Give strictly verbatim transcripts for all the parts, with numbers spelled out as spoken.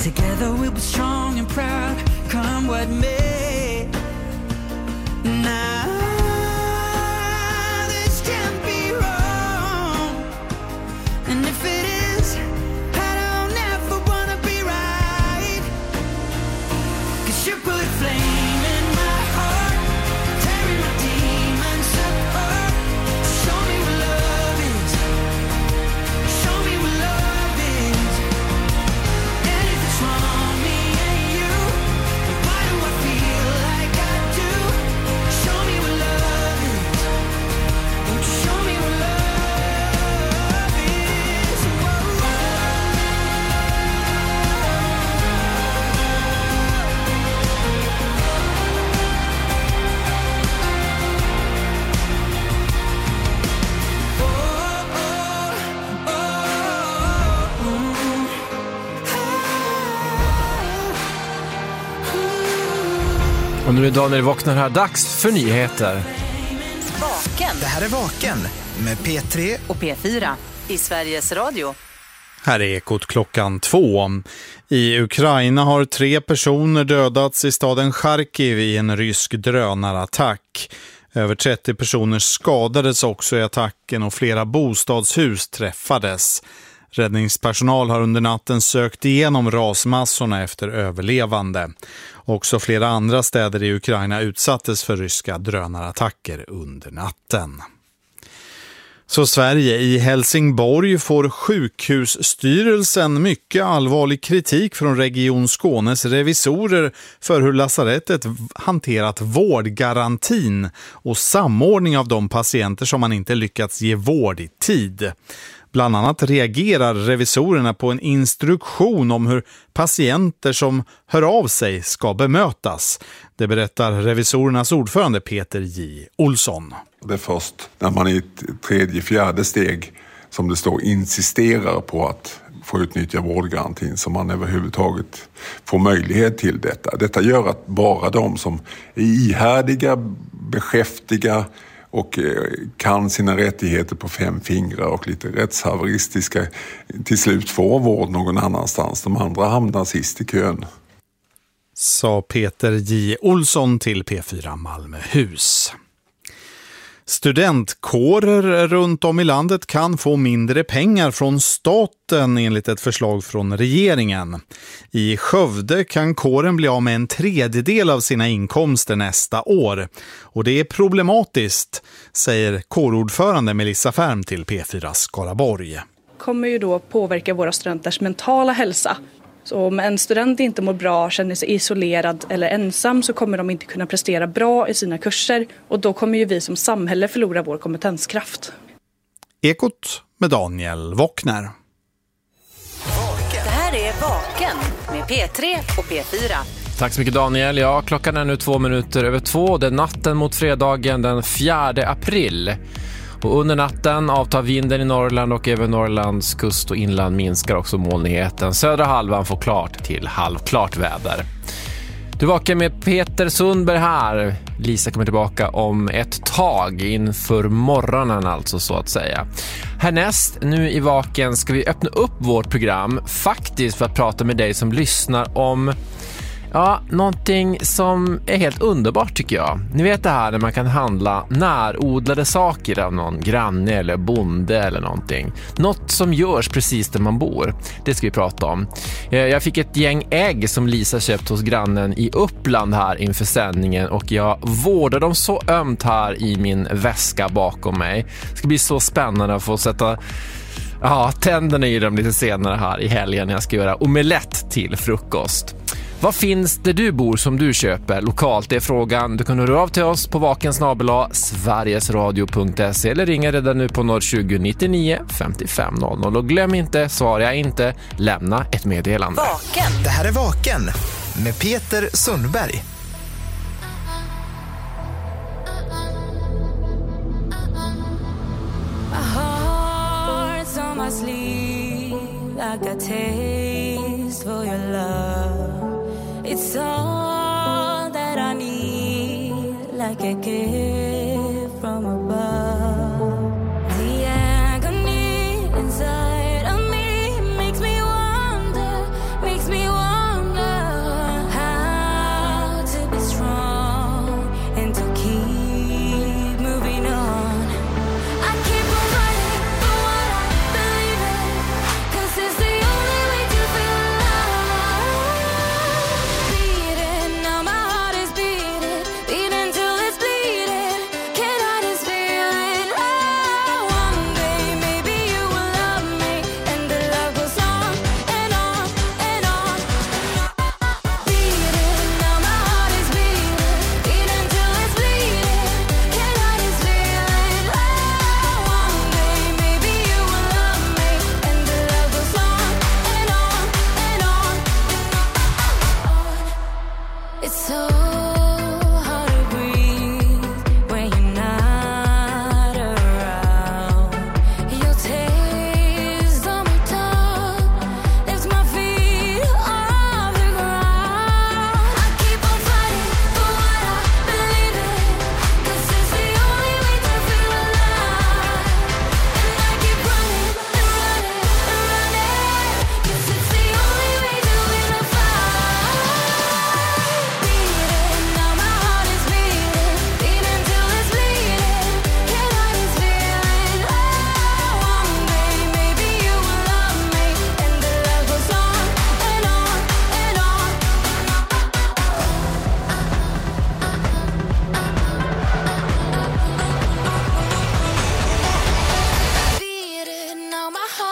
Together we'll be strong and proud, come what may. Now this can't be wrong, and if it is, I don't ever wanna be right. 'Cause you put flame in my heart, tearing my demons apart. Show me what love is, show me what love is. And if it's wrong, me and you, why do I feel like I do? Show me what love is, won't you show me what love is? Whoa. Och nu är Daniel vaknar här. Dags för nyheter. Vaken. Det här är Vaken med P tre Och P fyra i Sveriges Radio. Här är Ekot klockan två. I Ukraina har tre personer dödats i staden Charkiv i en rysk drönarattack. Över trettio personer skadades också i attacken och flera bostadshus träffades. Räddningspersonal har under natten sökt igenom rasmassorna efter överlevande. Också flera andra städer i Ukraina utsattes för ryska drönarattacker under natten. Så Sverige, i Helsingborg får sjukhusstyrelsen mycket allvarlig kritik från Region Skånes revisorer för hur lasarettet hanterat vårdgarantin och samordning av de patienter som man inte lyckats ge vård i tid. Bland annat reagerar revisorerna på en instruktion om hur patienter som hör av sig ska bemötas. Det berättar revisorernas ordförande Peter J. Olsson. Det är först när man i ett tredje, fjärde steg, som det står, insisterar på att få utnyttja vårdgarantin som man överhuvudtaget får möjlighet till detta. Detta gör att bara de som är ihärdiga, beskäftiga och kan sina rättigheter på fem fingrar och lite rättshaveristiska till slut får vård någon annanstans. De andra hamnar sist i kön. Sa Peter J. Olsson till P fyra Malmöhus. Studentkårer runt om i landet kan få mindre pengar från staten enligt ett förslag från regeringen. I Skövde kan kåren bli av med en tredjedel av sina inkomster nästa år. Och det är problematiskt, säger kårordförande Melissa Färm till P fyra Skaraborg. Kommer ju då påverka våra studenters mentala hälsa. Så om en student inte mår bra, känner sig isolerad eller ensam, så kommer de inte kunna prestera bra i sina kurser. Och då kommer ju vi som samhälle förlora vår kompetenskraft. Ekot med Daniel Wockner. Det här är Vaken med P tre och P fyra. Tack så mycket Daniel. Ja, klockan är nu två minuter över två. Det är natten mot fredagen den fjärde april. Och under natten avtar vinden i Norrland och över Norrlands kust och inland minskar också molnigheten. Södra halvan får klart till halvklart väder. Du vakar med Peter Sundberg här. Lisa kommer tillbaka om ett tag inför morgonen alltså så att säga. Härnäst nu i Vaken ska vi öppna upp vårt program faktiskt för att prata med dig som lyssnar om ja, någonting som är helt underbart tycker jag. Ni vet det här när man kan handla närodlade saker av någon granne eller bonde eller någonting. Något som görs precis där man bor. Det ska vi prata om. Jag fick ett gäng ägg som Lisa köpt hos grannen i Uppland här inför sändningen och jag vårdar dem så ömt här i min väska bakom mig. Det ska bli så spännande att få sätta ja, tänderna i dem lite senare här i helgen när jag ska göra omelett till frukost. Vad finns det du bor som du köper lokalt? Det är frågan. Du kan höra av till oss på vakensnabel-a sverigesradio punkt se eller ringa redan nu på noll tjugo nittionio femtiofem noll noll. Och glöm inte, svara jag inte, lämna ett meddelande. Vaken. Det här är Vaken med Peter Sundberg. My heart's on my sleeve, I got taste for your love. It's all that I need, like a gift from above. The agony inside of me makes me wonder, makes me wonder.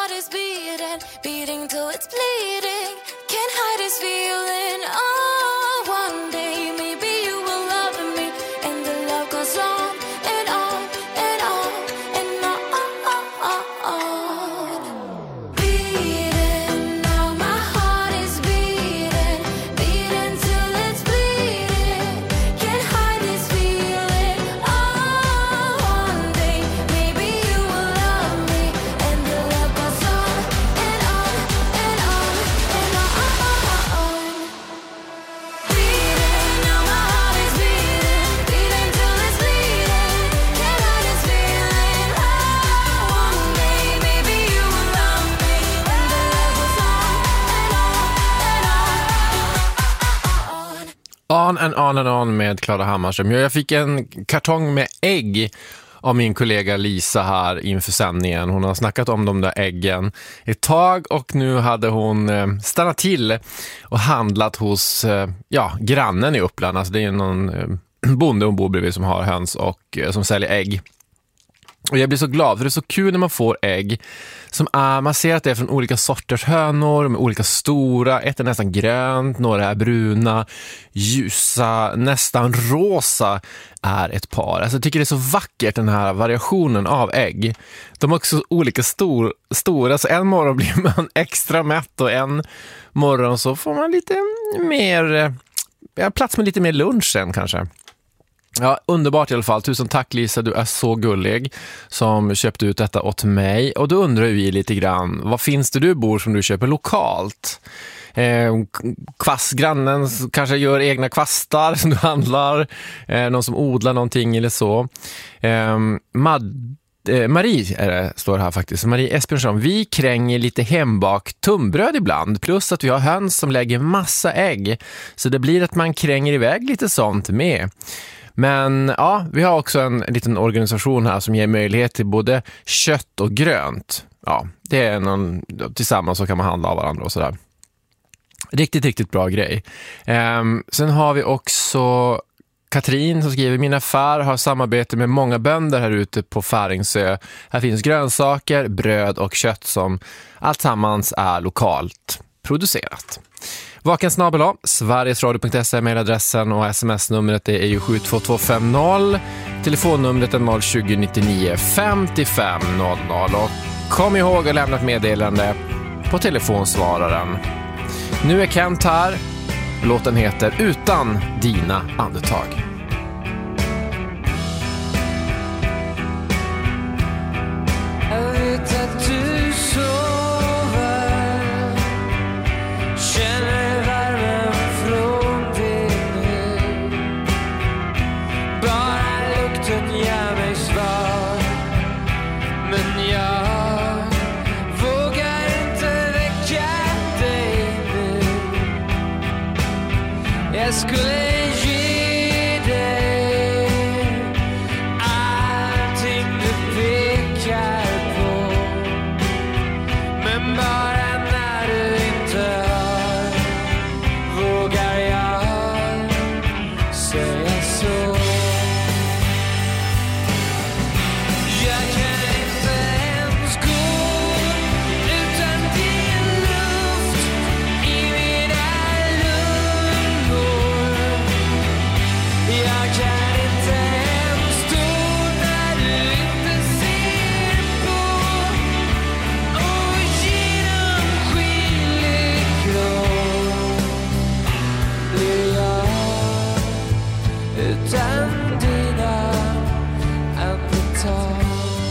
heart is beating, beating till it's bleeding. Can't hide this feeling. Oh, one day maybe you will love me, and the love goes on and on and on and on. Beating, now my heart is beating, beating till it's bleeding. Can't hide this feeling. Oh, one day maybe you will love me, and the love goes on and on and on and on. Beating, now my heart is beating, beating till it's bleeding. Can't hide this feeling. Oh, one day maybe you will love me, and the love goes on and on and on. On and on and on med Klara Hammarström. Jag fick en kartong med ägg av min kollega Lisa här inför sändningen. Hon har snackat om de där äggen ett tag och nu hade hon eh, stannat till och handlat hos eh, ja, grannen i Uppland. Alltså det är någon eh, bonde hon bor bredvid som har höns och eh, som säljer ägg. Och jag blir så glad för det är så kul när man får ägg som är, man ser att det är från olika sorters hönor, de är olika stora, ett är nästan grönt, några är bruna, ljusa, nästan rosa är ett par. Alltså jag tycker det är så vackert den här variationen av ägg. De är också olika stor, stora, så en morgon blir man extra mätt och en morgon så får man lite mer, ja, plats med lite mer lunch sen kanske. Ja, underbart i alla fall. Tusen tack Lisa, du är så gullig som köpte ut detta åt mig. Och då undrar vi lite grann, vad finns det du bor som du köper lokalt? Eh, kvastgrannen kanske gör egna kvastar som du handlar. Eh, någon som odlar någonting eller så. Eh, Mad eh, Marie är det, står här faktiskt. Marie Esbjörnsson, vi kränger lite hembakt tunnbröd ibland. Plus att vi har höns som lägger massa ägg. Så det blir att man kränger iväg lite sånt med. Men ja, vi har också en liten organisation här som ger möjlighet till både kött och grönt. Ja, det är någon, tillsammans så kan man handla av varandra och sådär. Riktigt, riktigt bra grej. Um, sen har vi också Katrin som skriver, min affär har samarbete med många bönder här ute på Färingsö. Här finns grönsaker, bröd och kött som alltsammans är lokalt producerat. Vaken snabel A, sverigesradio punkt se är mailadressen och sms-numret är ju sju två två fem noll. Telefonnumret är noll tjugo nittionio femtiofem noll noll. Och kom ihåg att lämna ett meddelande på telefonsvararen. Nu är Kent här. Låten heter Utan dina andetag. Jag vet att du sover, känner värmen från din hud. Bara lukten ger mig svar, men jag vågar inte väcka dig nu. Jag skulle ge dig allting du pekar på, men bara när du inte har vågar jag säga så. Jag kan inte ens gå utan din luft i mina lungor. Jag kan inte ens stå när du inte ser på, och genomskinlig grå blir jag utan dina andetag.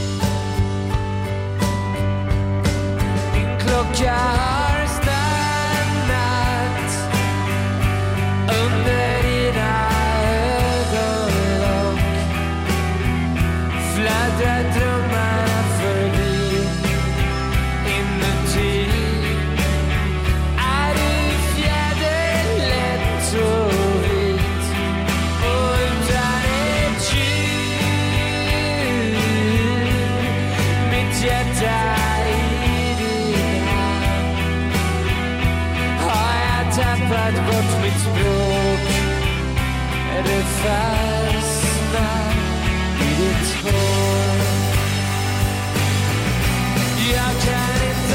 Min klocka har stannat under dina ögonlock. Fladdrar drömmarna förbi inuti. Är du fjäderlätt och vit och utan ett ljud. Mitt hjärta i din hand. Har jag tappat bort mitt språk? Är det fastnat i ditt hår? Jag kan inte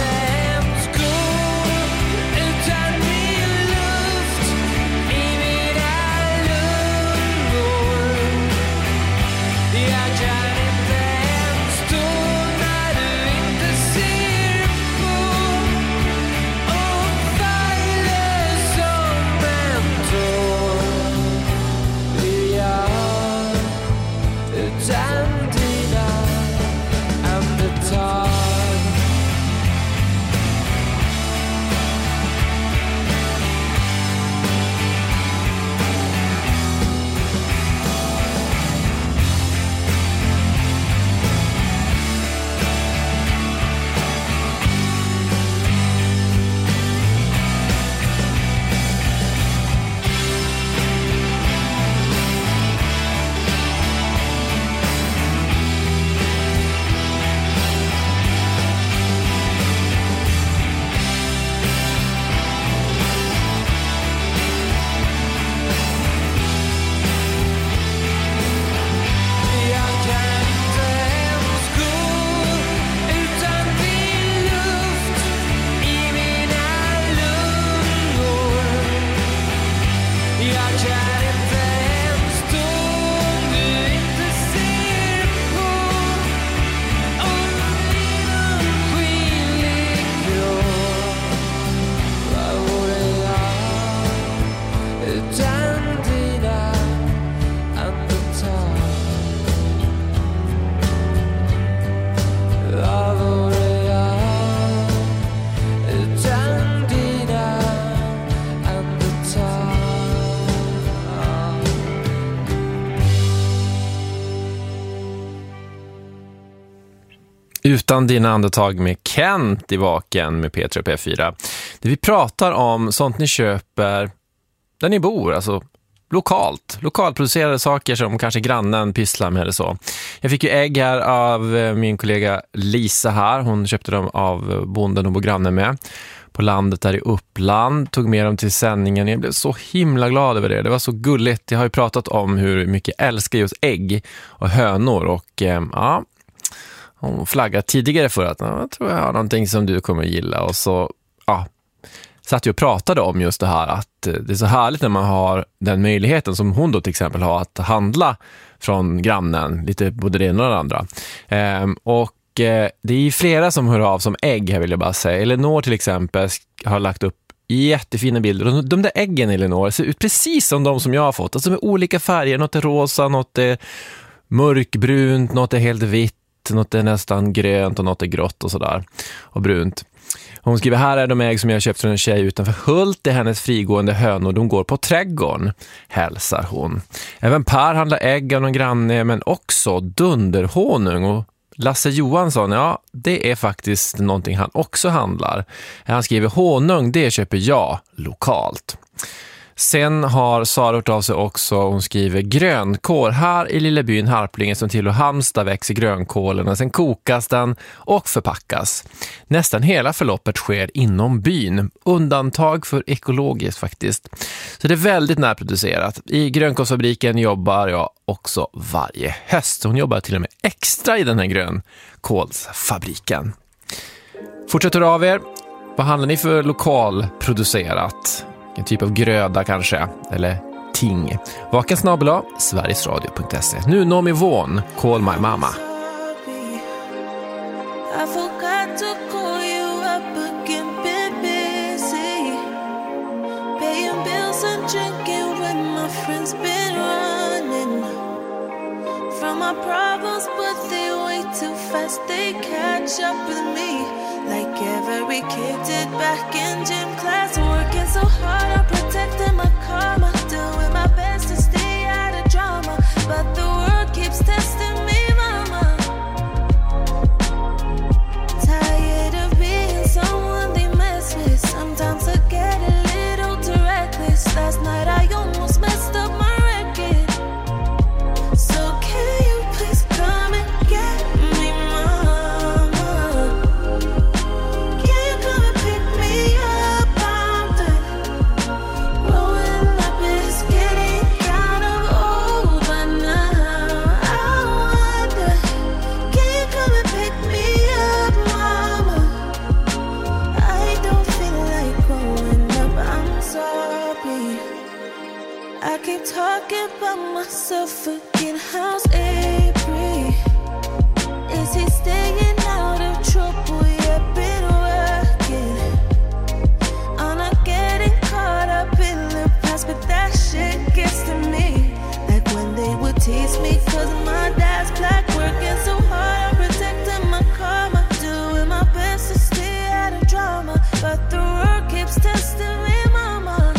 Utan dina andetag med Kent i Vaken med P tre och P fyra. Det vi pratar om sånt ni köper där ni bor, alltså lokalt. Lokalproducerade saker som kanske grannen pysslar med eller så. Jag fick ju ägg här av min kollega Lisa här. Hon köpte dem av bonden hon bor granne med på landet där i Uppland. Tog med dem till sändningen. Jag blev så himla glad över det. Det var så gulligt. Jag har ju pratat om hur mycket jag älskar just ägg och hönor. Och eh, ja, hon flaggade tidigare för att jag tror jag har någonting som du kommer att gilla. Och så ja, satt jag och pratade om just det här att det är så härligt när man har den möjligheten som hon då till exempel har att handla från grannen, lite både det ena och det andra. Ehm, och eh, det är ju flera som hör av som ägg här vill jag bara säga. Elinor till exempel har lagt upp jättefina bilder. De, de där äggen Elinor ser ut precis som de som jag har fått. Alltså med olika färger, något är rosa, något är mörkbrunt, något är helt vitt, något är nästan grönt och något är grått och sådär. Och brunt. Hon skriver, här är de ägg som jag köpt från en tjej utanför Hult. Det är hennes frigående hönor. De går på trädgården, hälsar hon. Även Per handlar ägg av någon granne, men också dunderhonung. Och Lasse Johansson, ja, det är faktiskt någonting han också handlar. Han skriver, honung, det köper jag lokalt. Sen har Sara hört av sig också. Hon skriver grönkål. Här i lilla byn Harplinge som till och Halmstad växer grönkålen. Sen kokas den och förpackas. Nästan hela förloppet sker inom byn. Undantag för ekologiskt faktiskt. Så det är väldigt närproducerat. I grönkålsfabriken jobbar jag också varje höst. Hon jobbar till och med extra i den här grönkålsfabriken. Fortsätter av er. Vad handlar ni för lokalproducerat? En typ av gröda kanske, eller ting. Vaken snabel-a, sverigesradio punkt se. Nu Noomi Vaughan, Call My Mama. I forgot to call you up again, been busy paying bills and drinking when my friends been running from my problems, but they way too fast, they catch up with me like every kid did back in gym class. Working so hard, I'm protecting my karma, doing my best to stay out of drama, but the world keeps testing me, mama. Tired of being someone they mess with. Sometimes I get a little too reckless. Last night I almost messed up my record. So can you please come and get me, mama? Can you come and pick me up? I'm done growing up, it's getting kind of old by now. I wonder, can you come and pick me up, mama? I don't feel like growing up, I'm sorry. I keep talking about myself again. How's Avery? Is he staying out of trouble? Yeah, been working. I'm not getting caught up in the past, but that shit gets to me. Like when they would tease me cause my dad's black, working so hard, I'm protecting my karma, doing my best to stay out of drama, but the world keeps testing me, mama.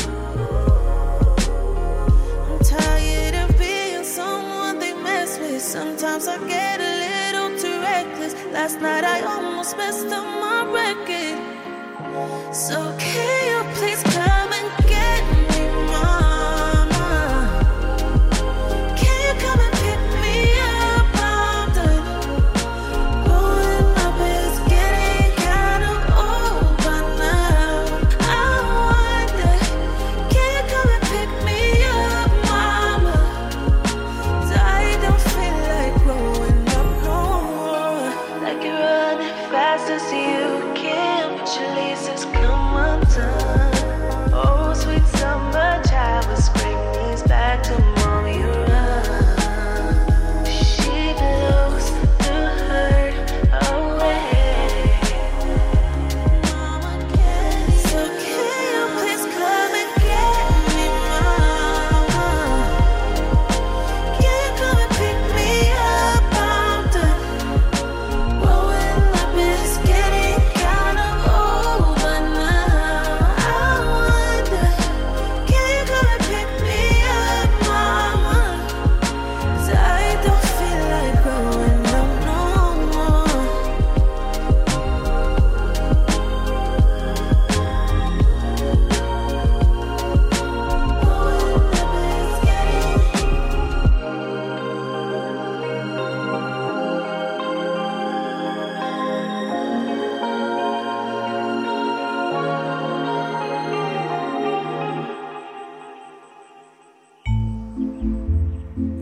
I'm tired of being someone they mess with. Sometimes I get a little too reckless. Last night I almost messed up my record. So can you please come and get me, mama? Can you come and pick me up? I'm done growing up, it's getting kind of old by now. I wonder, can you come and pick me up, mama? 'Cause I don't feel like growing up no more. Like you're running fast as you can.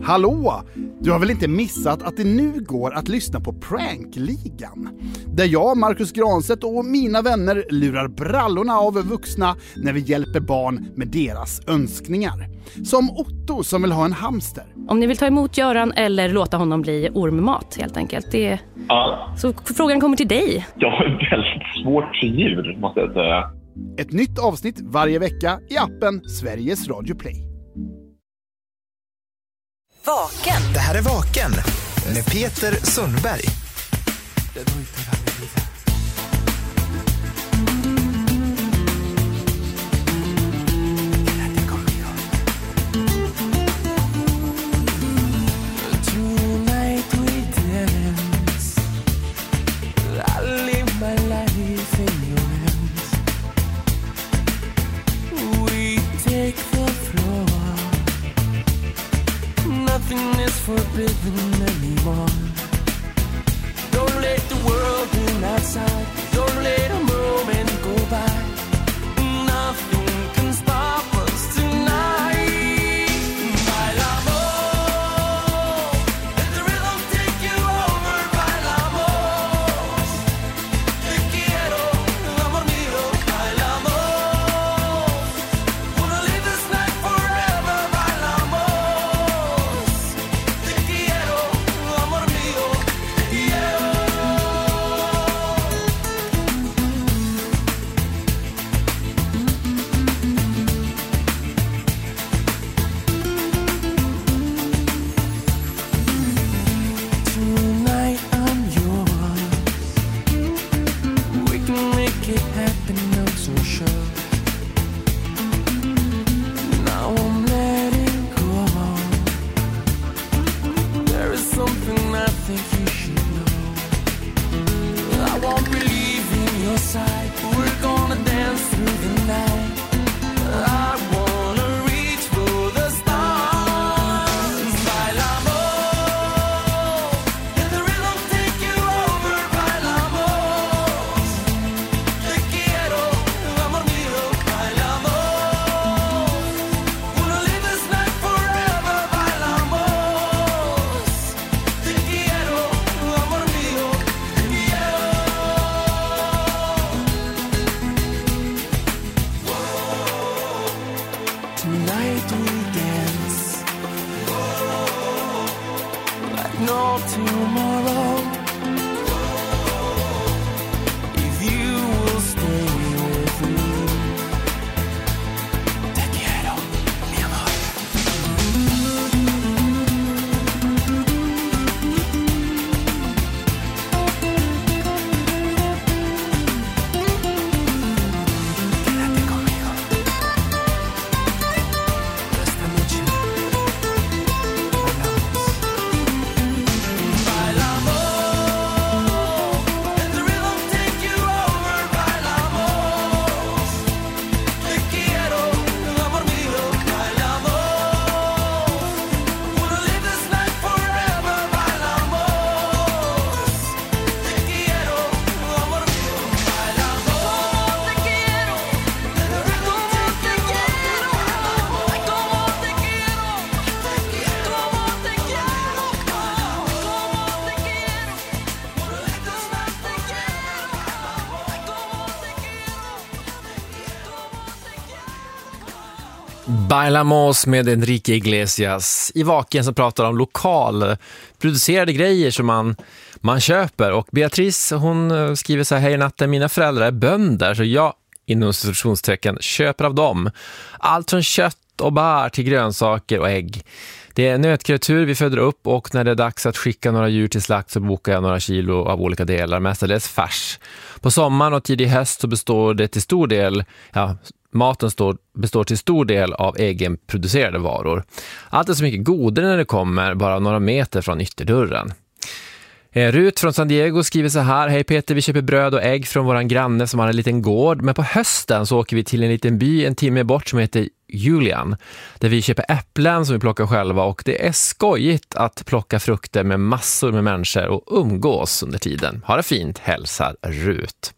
Hallå! Du har väl inte missat att det nu går att lyssna på Prankligan? Där jag, Marcus Granstedt och mina vänner lurar brallorna av vuxna när vi hjälper barn med deras önskningar. Som Otto som vill ha en hamster. Om ni vill ta emot Göran eller låta honom bli ormmat helt enkelt. Det... Ja. Så frågan kommer till dig. Jag har väldigt svårt för djur, måste jag säga. Ett nytt avsnitt varje vecka i appen Sveriges Radio Play. Vaken. Det här är Vaken med Peter Sundberg. Nothing is forbidden anymore. Don't let the world in outside. Don't let a moment go by. Nothing can stop us tonight. Bailamos, let the rhythm take you over. Bailamos, te quiero, amor mío. Bailamos, wanna live this night forever. Bailamos. Bailamos med Enrique Iglesias. I Vaken som pratar om lokalproducerade grejer som man, man köper. Och Beatrice, hon skriver så här: hej natten, mina föräldrar är bönder så jag, inom institutionstecken, köper av dem. Allt från kött och bär till grönsaker och ägg. Det är nötkreatur vi föder upp och när det är dags att skicka några djur till slakt så bokar jag några kilo av olika delar, mestadels färs. På sommaren och tidig höst så består det till stor del, ja, maten står, består till stor del av egenproducerade varor. Allt är så mycket godare när det kommer bara några meter från ytterdörren. Rut från San Diego skriver så här: hej Peter, vi köper bröd och ägg från våran granne som har en liten gård, men på hösten så åker vi till en liten by en timme bort som heter Julian, där vi köper äpplen som vi plockar själva och det är skojigt att plocka frukter med massor med människor och umgås under tiden. Ha det fint, hälsar Rut.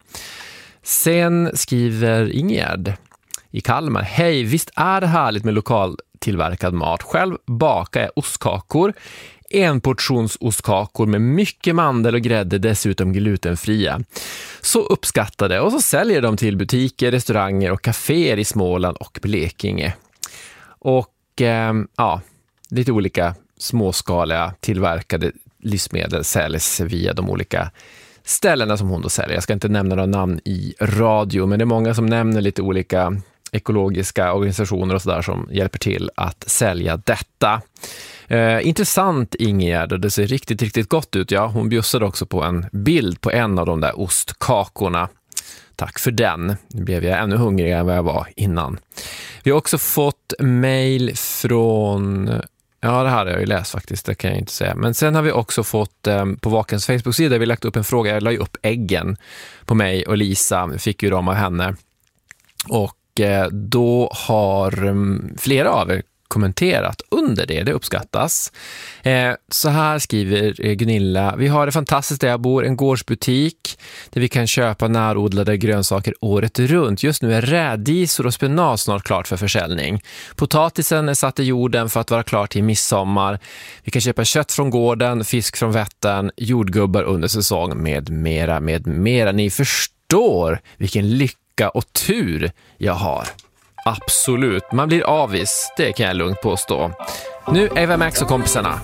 Sen skriver Ingegärd i Kalmar: hej, visst är det härligt med lokal tillverkad mat. Själv bakar jag ostkakor. En portions ostkakor med mycket mandel och grädde, dessutom glutenfria. Så uppskattade, och så säljer de till butiker, restauranger och kaféer i Småland och Blekinge. Och eh, ja, lite olika småskaliga tillverkade livsmedel säljs via de olika ställena som hon då säljer. Jag ska inte nämna några namn i radio, men det är många som nämner lite olika ekologiska organisationer och sådär som hjälper till att sälja detta. Eh, intressant, Ingegärd, och det ser riktigt, riktigt gott ut. Ja, hon bjussade också på en bild på en av de där ostkakorna. Tack för den. Nu blev jag ännu hungrigare än vad jag var innan. Vi har också fått mejl från... Ja, det här har jag ju läst faktiskt, det kan jag inte säga. Men sen har vi också fått eh, på Vakens Facebook-sida, vi lagt upp en fråga. Jag la ju upp äggen på mig och Lisa, vi fick ju dem av henne. Och eh, då har um, flera av er kommenterat under det, det uppskattas. Eh, så här skriver eh, Gunilla: vi har det fantastiskt där jag bor, en gårdsbutik där vi kan köpa närodlade grönsaker året runt. Just nu är rädisor och spenat snart klart för försäljning. Potatisen är satt i jorden för att vara klar till midsommar. Vi kan köpa kött från gården, fisk från Vättern, jordgubbar under säsong med mera, med mera. Ni förstår vilken lycka och tur jag har. Absolut, man blir avis, det kan jag lugnt påstå. Nu Eva Max och kompisarna.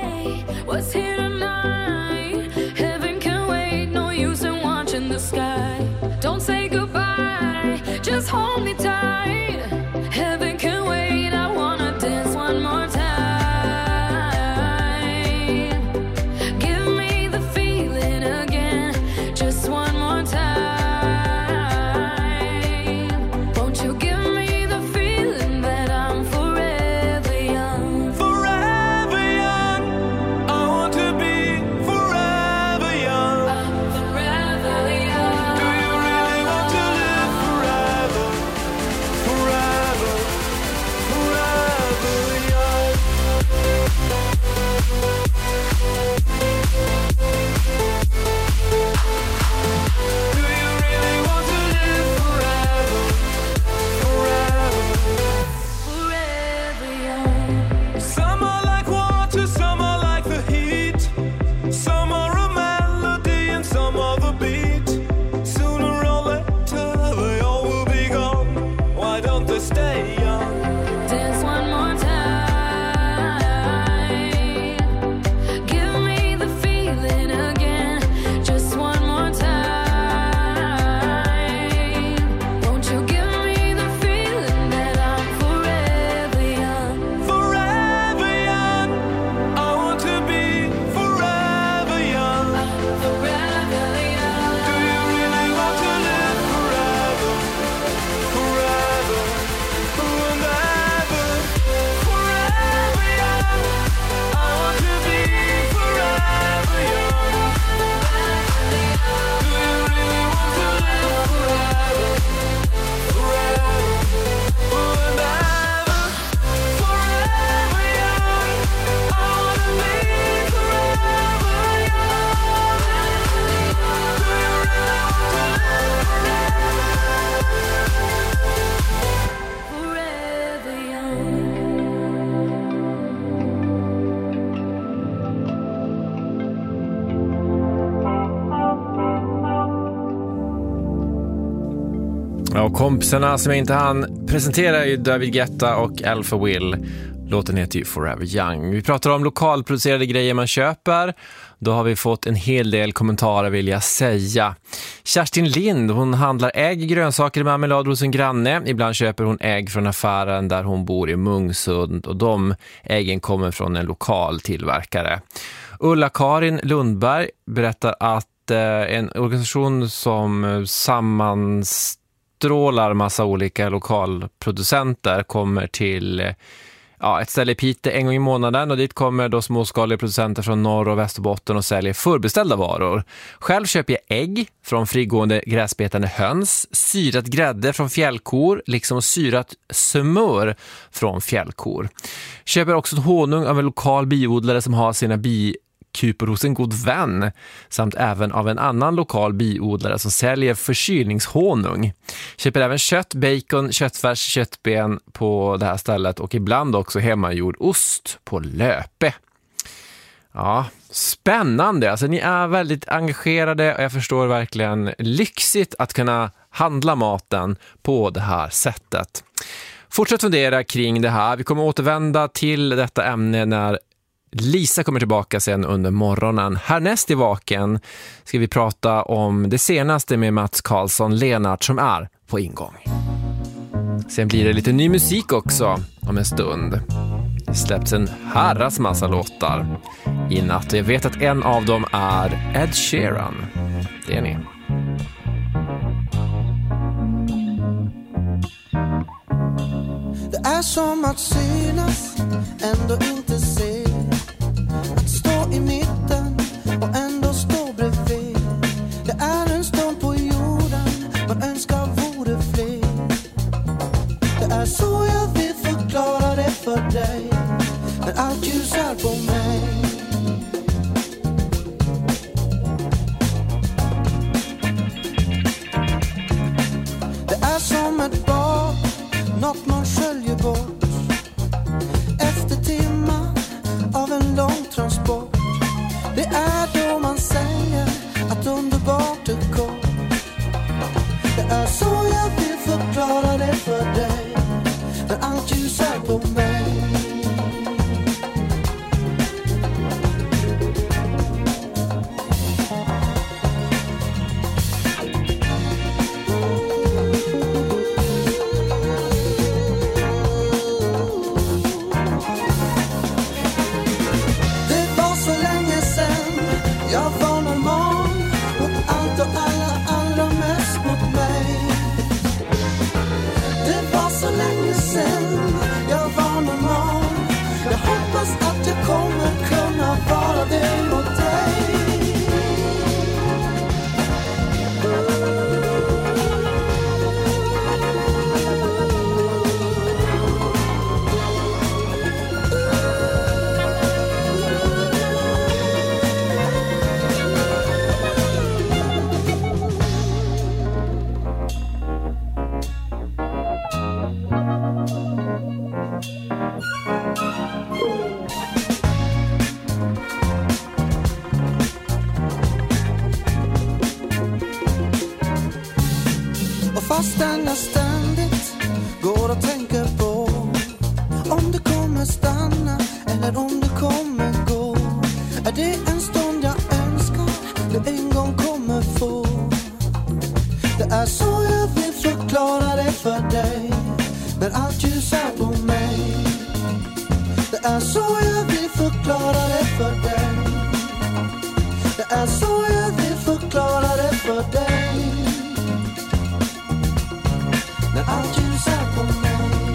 Och kompisarna som jag inte hann presentera är David Guetta och Alpha Will. Låten heter ju Forever Young. Vi pratar om lokalproducerade grejer man köper. Då har vi fått en hel del kommentarer, vill jag säga. Kerstin Lind, hon handlar ägg, grönsaker i marmelad hos en granne. Ibland köper hon ägg från affären där hon bor i Mungsund. Och de äggen kommer från en lokal tillverkare. Ulla-Karin Lundberg berättar att eh, en organisation som sammanstrålar massa olika lokalproducenter kommer till... Ja, ett ställe i Piteå en gång i månaden, och dit kommer då småskaliga producenter från Norr- och Västerbotten och säljer förbeställda varor. Själv köper jag ägg från frigående gräsbetande höns, syrat grädde från fjällkor, liksom syrat smör från fjällkor. Köper också honung av en lokal biodlare som har sina bi kupor hos en god vän, samt även av en annan lokal biodlare som säljer förkylningshonung. Köper även kött, bacon, köttfärs, köttben på det här stället och ibland också hemmagjord ost på löpe. Ja, spännande. Alltså ni är väldigt engagerade och jag förstår verkligen lyxigt att kunna handla maten på det här sättet. Fortsätt fundera kring det här. Vi kommer återvända till detta ämne när Lisa kommer tillbaka sen under morgonen. Härnäst i Vaken ska vi prata om det senaste med Mats Karlsson Lenart som är på ingång. Sen blir det lite ny musik också om en stund. Det släpps en herras massa låtar i natt och jag vet att en av dem är Ed Sheeran. Det är ni. Det är som att synas, ändå inte se. Att stå i mitten och ändå stå bredvid. Det är en stund på jorden man önskar vore fler. Det är så jag vill förklara det för dig, när allt ljus är på mig. Det är som ett bad, något man sköljer bort efter timmar av en lång transport. Det är då man säger att underbart är kort. Det är så jag vill förklara det för dig, när allt ljus är på mig. Fastän jag ständigt går och tänker på om det kommer stanna eller om det kommer gå. Är det en stund jag önskar det en gång kommer få. Det är så jag vill förklara det för dig, när allt ljus är på mig. Det är så jag vill förklara det för dig. Det är så jag vill förklara det för dig, när allt ljus är på mig.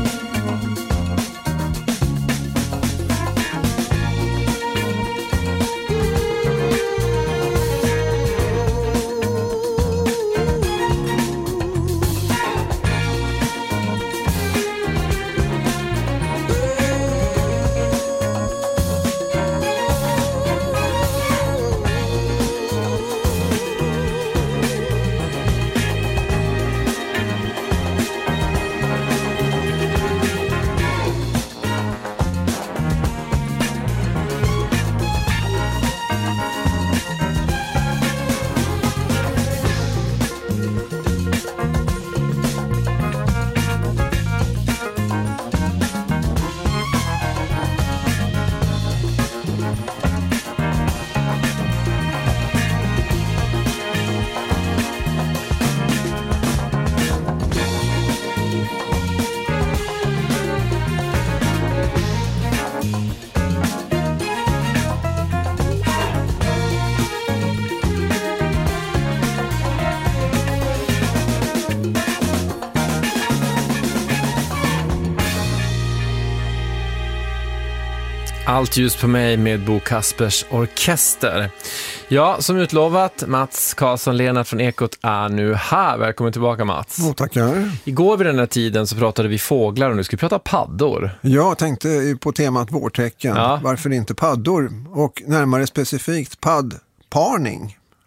Allt ljus på mig med Bo Kaspers orkester. Ja, som utlovat, Mats Karlsson Lenart från Ekot är nu här. Välkommen tillbaka, Mats. Oh, tackar. Igår vid den här tiden så pratade vi fåglar och nu ska vi prata paddor. Jag tänkte på temat vårtecken. Ja. Varför inte paddor? Och närmare specifikt paddparning.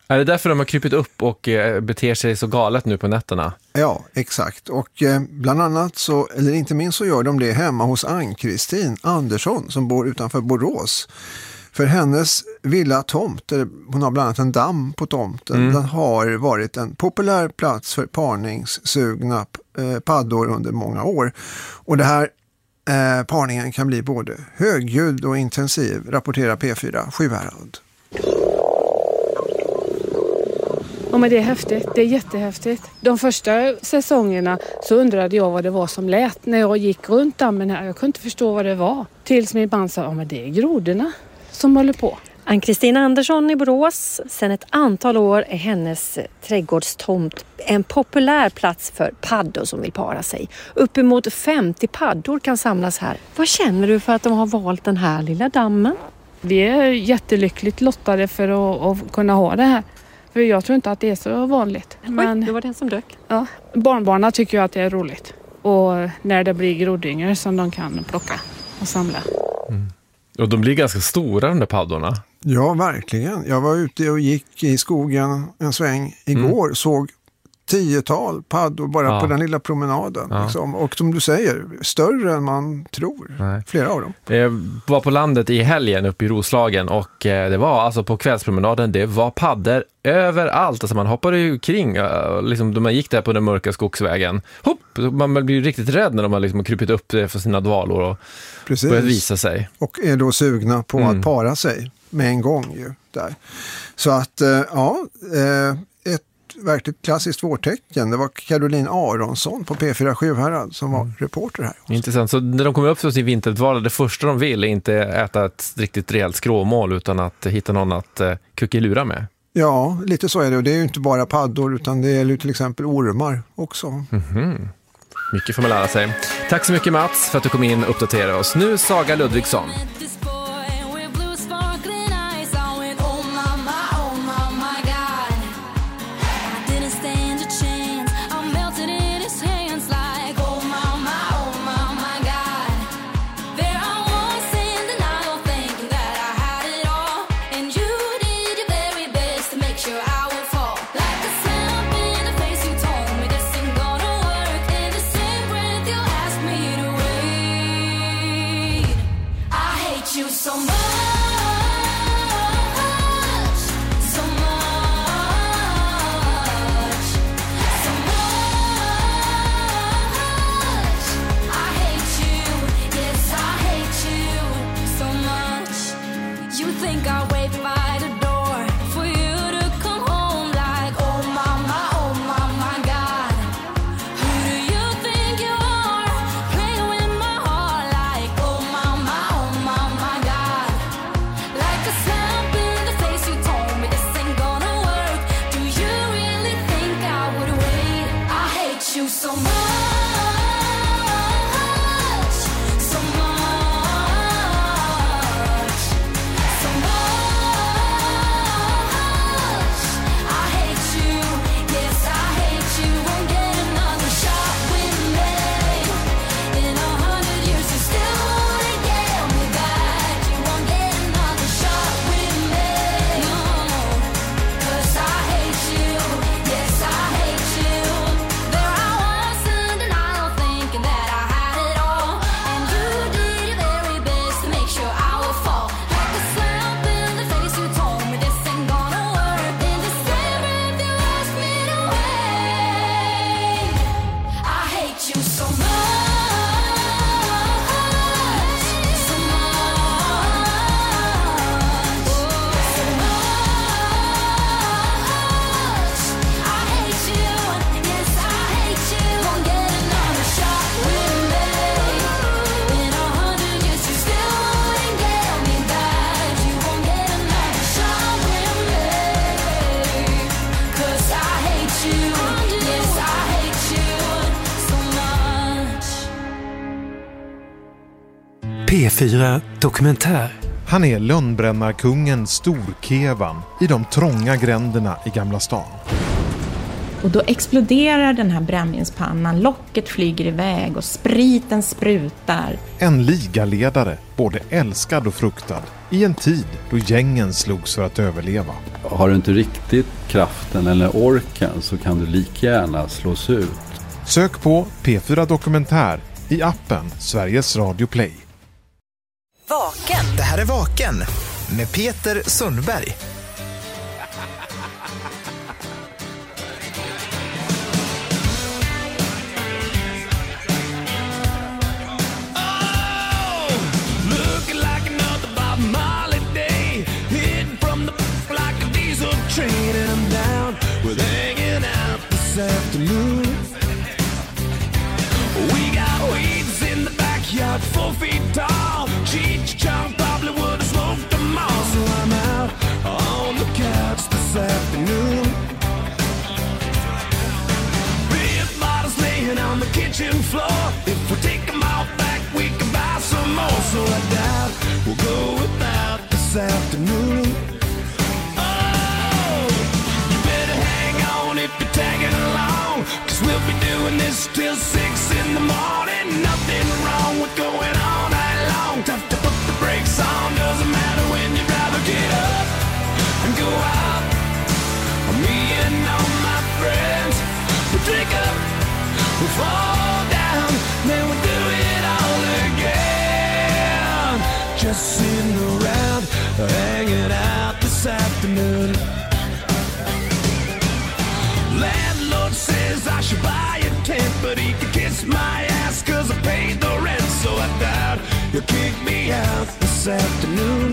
Är det därför de har krypit upp och eh, beter sig så galet nu på nätterna? Ja, exakt. Och eh, bland annat så, eller inte minst så gör de det hemma hos Ann-Kristin Andersson som bor utanför Borås. För hennes villa tomt, hon har bland annat en damm på tomten, mm. den har varit en populär plats för parningssugna eh, paddor under många år. Och det här eh, parningen kan bli både högljudd och intensiv, rapporterar P fyra Sjuhärad. Ja, men det är häftigt. Det är jättehäftigt. De första säsongerna så undrade jag vad det var som lät när jag gick runt dammen här. Jag kunde inte förstå vad det var. Tills min band sa, ja men det är grodorna som håller på. Ann-Kristin Andersson i Borås. Sedan ett antal år är hennes trädgårdstomt en populär plats för paddor som vill para sig. Uppemot femtio paddor kan samlas här. Vad känner du för att de har valt den här lilla dammen? Vi är jättelyckligt lottade för att, att kunna ha det här. För jag tror inte att det är så vanligt. Men, Oj, det var den som dök. Ja, barnbarnen tycker ju att det är roligt. Och när det blir grodyngel som de kan plocka och samla. Mm. Och de blir ganska stora, de där paddorna. Ja, verkligen. Jag var ute och gick i skogen en sväng igår. Mm. Såg tiotal paddor bara ja. på den lilla promenaden. Ja. Liksom. Och som du säger, större än man tror. Nej. Flera av dem. Jag var på landet i helgen uppe i Roslagen och det var alltså på kvällspromenaden, det var paddor överallt. Alltså man hoppade ju kring, liksom, då man gick där på den mörka skogsvägen. Hopp, man blir ju riktigt rädd när de har liksom krypit upp för sina dvalor och Precis. börjat visa sig. Och är då sugna på mm. att para sig med en gång ju där. Så att, ja, ett verkligt klassiskt vårtecken. Det var Caroline Aronsson på P fyra Sjuhärad som var mm. reporter här. Intressant. Så när de kommer upp till sin vinterdvala, det första de vill är inte äta ett riktigt rejält skråmål utan att hitta någon att uh, kuckelura med. Ja, lite så är det. Och det är ju inte bara paddor utan det är ju till exempel ormar också. Mm-hmm. Mycket får man lära sig. Tack så mycket Mats för att du kom in och uppdaterade oss. Nu Saga Ludvigsson. P fyra Dokumentär. Han är lönnbrännarkungen Storkevan i de trånga gränderna i Gamla stan. Och då exploderar den här brännvinspannan, locket flyger iväg och spriten sprutar. En ligaledare, både älskad och fruktad, i en tid då gängen slogs för att överleva. Har du inte riktigt kraften eller orken så kan du lika gärna slås ut. Sök på P fyra Dokumentär i appen Sveriges Radio Play. Vaken. Det här är Vaken med Peter Sundberg. Afternoon, we got weeds in the backyard, four feet tall. Cheech Chong probably would have smoked them all. So I'm out on the couch this afternoon. Beer bottles laying on the kitchen floor. If we take them all back, we can buy some more. So I doubt we'll go without this afternoon. If you're tagging along, cause we'll be doing this till six in the morning. Nothing wrong with going all night long. Tough to put the brakes on, doesn't matter when you'd rather get up and go out. Me and all my friends, we drink up, we fall down, then we do it all again. Just sitting around, hanging out this afternoon. Landlord says I should buy a tent, but he can kiss my ass cause I paid the rent. So I doubt he'll kick me out this afternoon.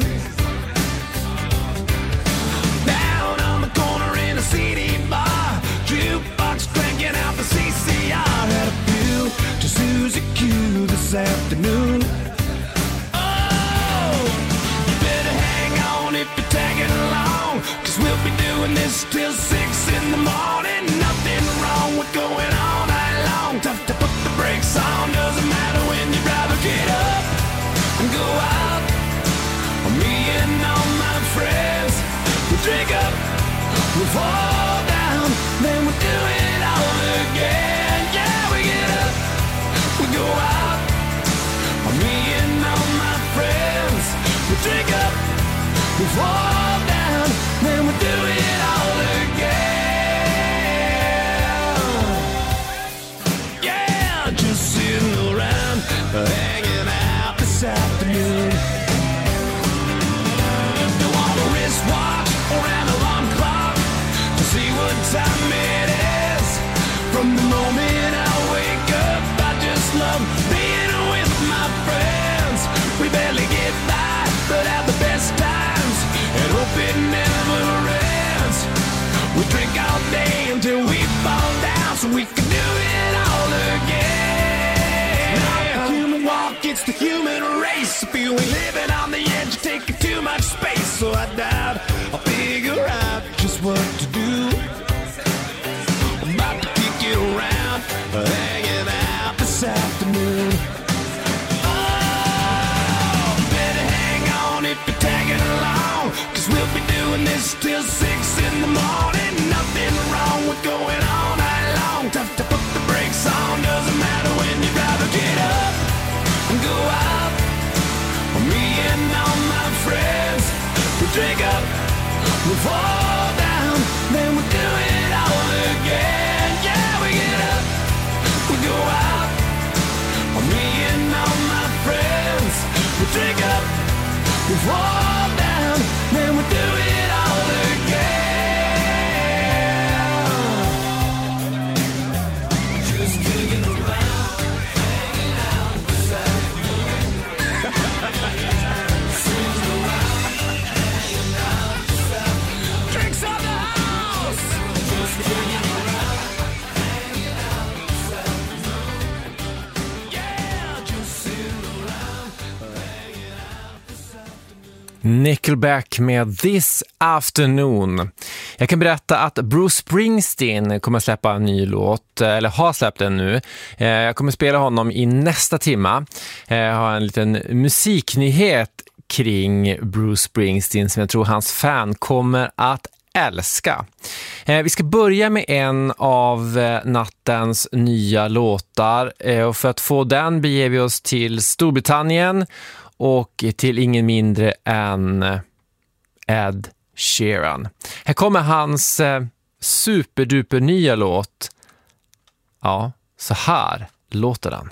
Down on the corner in a C D bar, jukebox cranking out the C C R. Had a few to Susie Q this afternoon. Oh, you better hang on if you're tagging along, cause we'll be doing this till six in the morning. Nothing wrong with going all night long. Tough to put the brakes on, doesn't matter when you'd rather get up and go out. Me and all my friends, we drink up, we fall down, then we do it all again. Yeah, we get up, we go out. Me and all my friends, we drink up, we fall down, then we do it all again. Hanging out this afternoon. You want a wristwatch or an alarm clock to see what time it is? From the moment I wake up, I just love being with my friends. We barely get by, but have the best times, and hope it never ends. We drink all day until we fall down, so we can do it all again. It's the human race. If you ain't living on the edge, taking too much space. So I doubt I'll figure out just what to do. I'm about to kick it around, hanging out this afternoon. Oh, better hang on if you're tagging along, cause we'll be doing this till six in the morning. Nothing wrong with going all night long. Tough to put the brakes on, doesn't matter when you'd rather get up and go out. Me and all my friends, we drink up, we fall down, then we do it all again. Yeah, we get up, we go out. Me and all my friends, we drink up, we fall down, then we do it all again. Just kicking around, hanging out this afternoon. Drinks on the house. Just kicking around, hanging out this afternoon. Yeah, just sitting around, hanging out this afternoon. Nickelback med This Afternoon. Jag kan berätta att Bruce Springsteen kommer släppa en ny låt, eller har släppt den nu. Jag kommer spela honom i nästa timma. Jag har en liten musiknyhet kring Bruce Springsteen som jag tror hans fan kommer att älska. Eh, vi ska börja med en av eh, nattens nya låtar. Eh, och för att få den beger vi oss till Storbritannien och till ingen mindre än Ed Sheeran. Här kommer hans eh, superduper nya låt. Ja, så här låter den.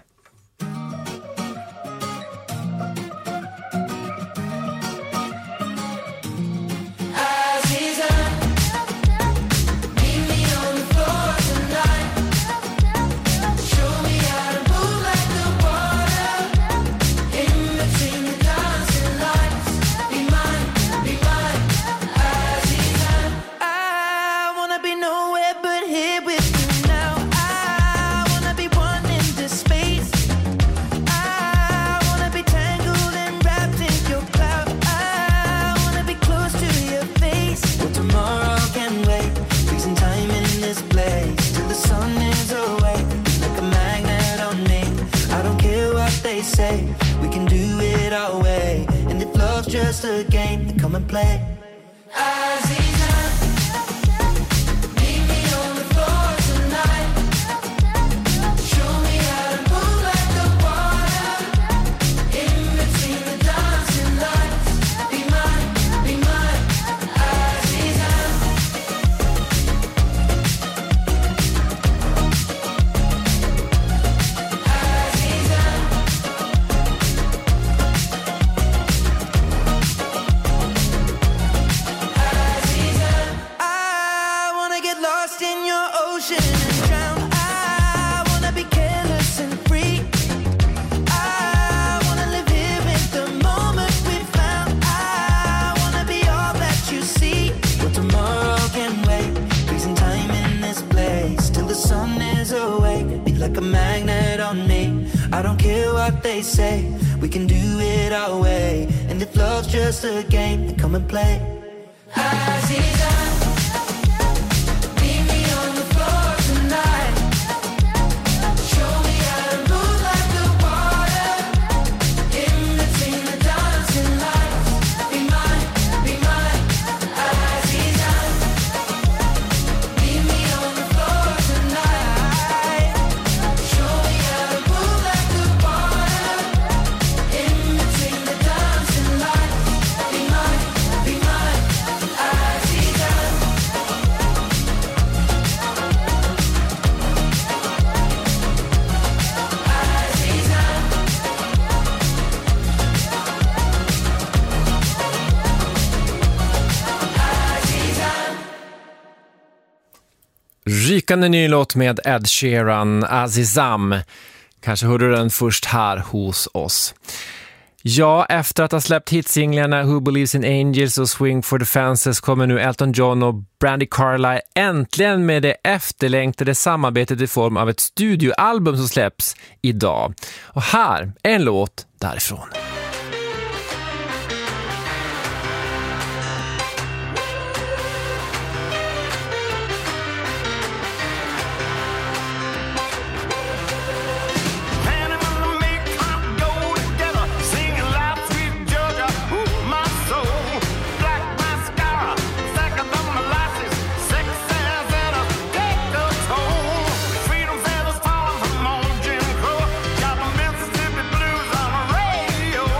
Just a game to come and play. Say we can do it our way, and if love's just a game, then come and play. Rykande ny låt med Ed Sheeran, Azizam. Kanske hörde du den först här hos oss. Ja, efter att ha släppt hitsinglarna Who Believes in Angels och Swing for the Fences kommer nu Elton John och Brandi Carlile äntligen med det efterlängtade samarbetet i form av ett studioalbum som släpps idag. Och här är en låt därifrån. Freedom feathers falling from old Jim Crow, chopping Mississippi blues on a radio.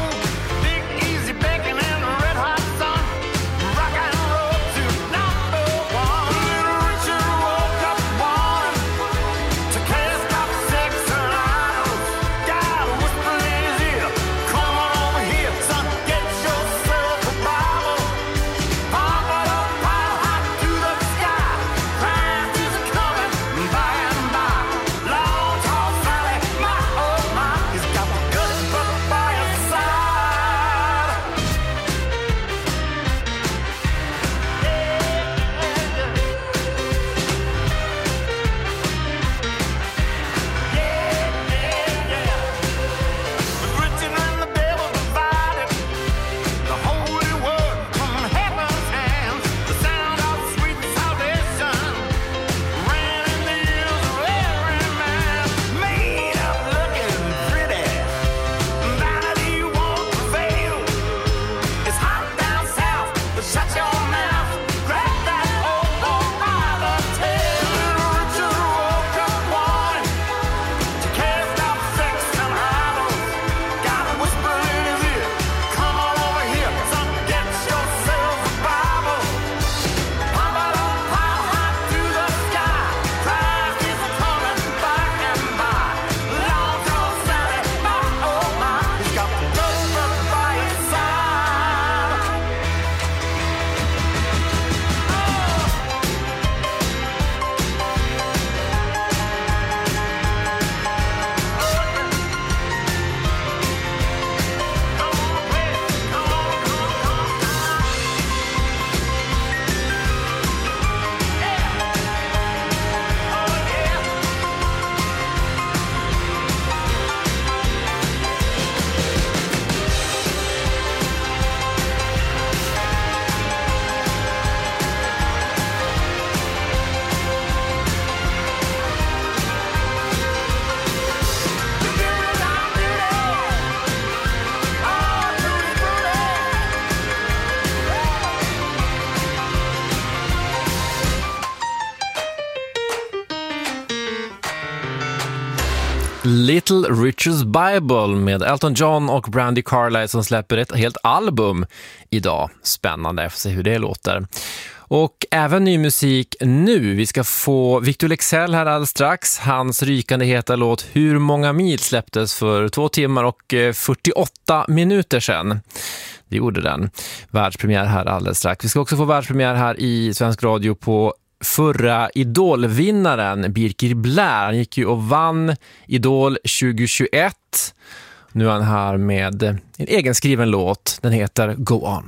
Little Richard's Bible med Elton John och Brandi Carlile som släpper ett helt album idag. Spännande att se hur det låter. Och även ny musik nu. Vi ska få Victor Leksell här alldeles strax. Hans rykande heta låt Hur många mil släpptes för två timmar och fyrtioåtta minuter sedan. Det gjorde den. Världspremiär här alldeles strax. Vi ska också få världspremiär här i Svensk Radio på förra Idolvinnaren Birkir Blair. Han gick ju och vann Idol tjugohundratjugoett. Nu är han här med en egenskriven låt. Den heter Go On.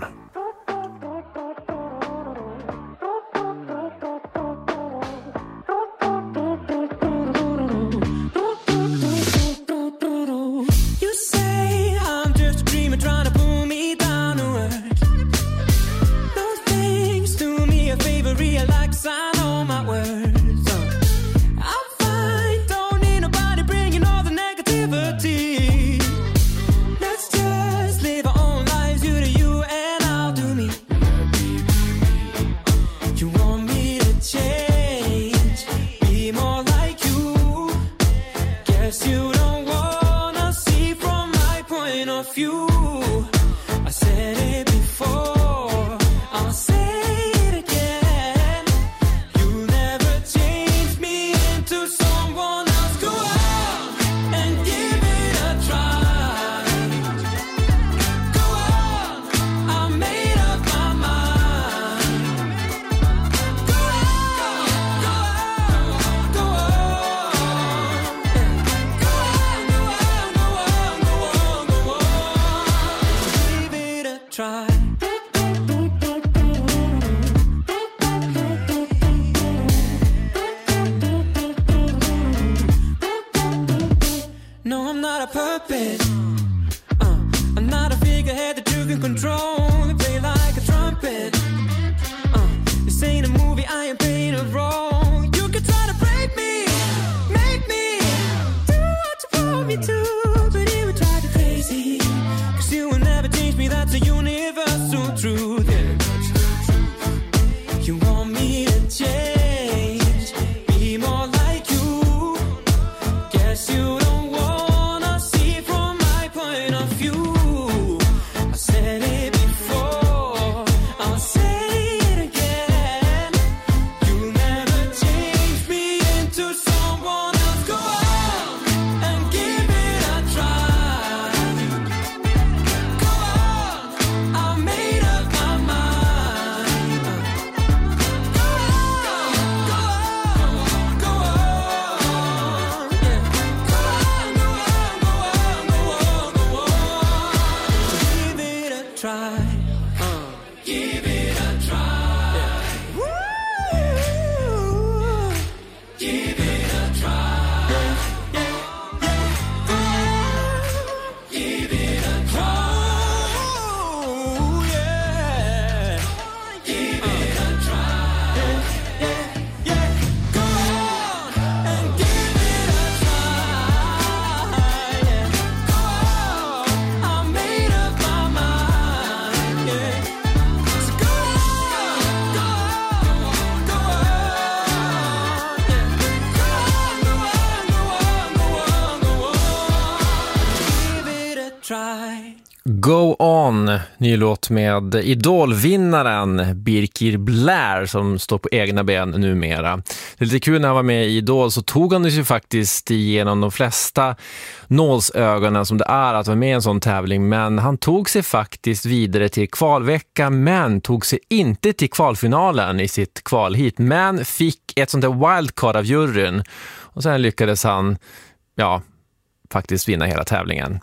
Go On, ny låt med Idolvinnaren Birkir Blair som står på egna ben numera. Det är lite kul när han var med i Idol så tog han sig faktiskt igenom de flesta nålsögonen som det är att vara med i en sån tävling, men han tog sig faktiskt vidare till kvalvecka men tog sig inte till kvalfinalen i sitt kvalhit, men fick ett sånt där wildcard av juryn och sen lyckades han ja, faktiskt vinna hela tävlingen.